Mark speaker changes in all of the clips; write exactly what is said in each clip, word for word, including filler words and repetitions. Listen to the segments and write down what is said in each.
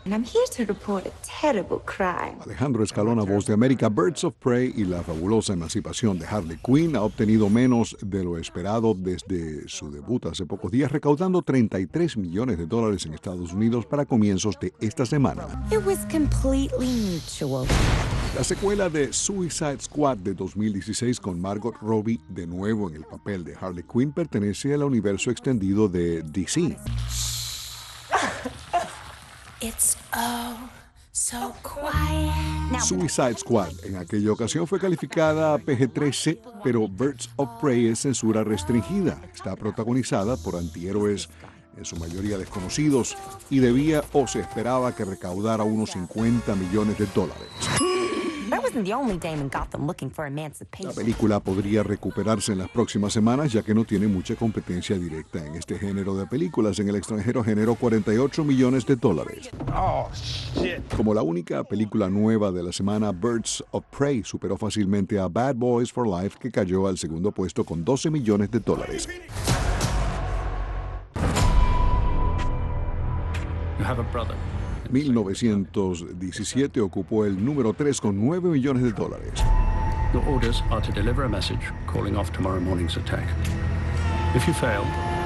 Speaker 1: And I'm here to report a terrible crime.
Speaker 2: Alejandro Escalona, Voz de América. Birds of Prey y la fabulosa emancipación de Harley Quinn ha obtenido menos de lo esperado desde su debut hace pocos días, recaudando treinta y tres millones de dólares en Estados Unidos para comienzos de esta semana.
Speaker 1: It was completely mutual.
Speaker 2: La secuela de Suicide Squad de dos mil dieciséis con Margot Robbie de nuevo en el papel de Harley Quinn pertenece al universo extendido de D C.
Speaker 1: It's oh so quiet. Now,
Speaker 2: Suicide Squad en aquella ocasión fue calificada P G trece, pero Birds of Prey es censura restringida. Está protagonizada por antihéroes en su mayoría desconocidos y debía o se esperaba que recaudara unos cincuenta millones de dólares.
Speaker 1: I wasn't the only dame in Gotham looking for
Speaker 2: La
Speaker 1: emancipation.
Speaker 2: película podría recuperarse en las próximas semanas, ya que no tiene mucha competencia directa en este género de películas. En el extranjero generó cuarenta y ocho millones de dólares.
Speaker 3: Oh, shit.
Speaker 2: Como la única película nueva de la semana, Birds of Prey superó fácilmente a Bad Boys for Life, que cayó al segundo puesto con doce millones de dólares.
Speaker 4: You have a brother.
Speaker 2: mil novecientos diecisiete ocupó el número tres con nueve millones de dólares.
Speaker 4: Your orders are to deliver a message calling off tomorrow morning's attack. If you fail,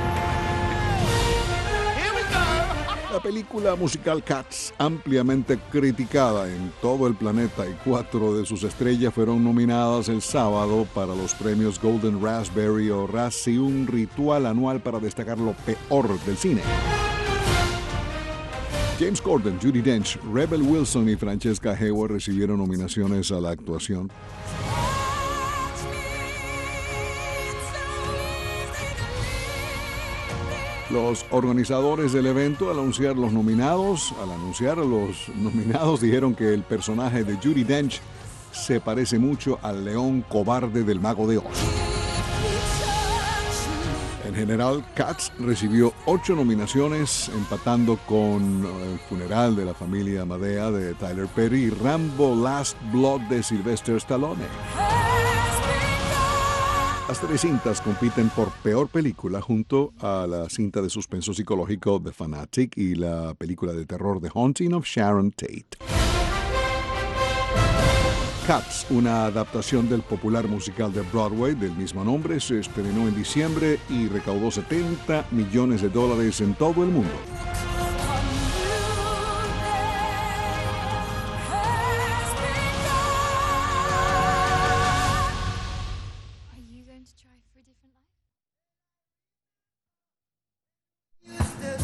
Speaker 2: La película musical Cats, ampliamente criticada en todo el planeta, y cuatro de sus estrellas fueron nominadas el sábado para los premios Golden Raspberry o Razzie, un ritual anual para destacar lo peor del cine. James Corden, Judi Dench, Rebel Wilson y Francesca Hayward recibieron nominaciones a la actuación. Los organizadores del evento, al anunciar los nominados, al anunciar a los nominados, dijeron que el personaje de Judi Dench se parece mucho al león cobarde del Mago de Oz. En general, Cats recibió ocho nominaciones, empatando con El funeral de la familia Madea de Tyler Perry y Rambo Last Blood de Sylvester Stallone. Las tres cintas compiten por peor película junto a la cinta de suspenso psicológico The Fanatic y la película de terror The Haunting of Sharon Tate. Cats, una adaptación del popular musical de Broadway del mismo nombre, se estrenó en diciembre y recaudó setenta millones de dólares en todo el mundo.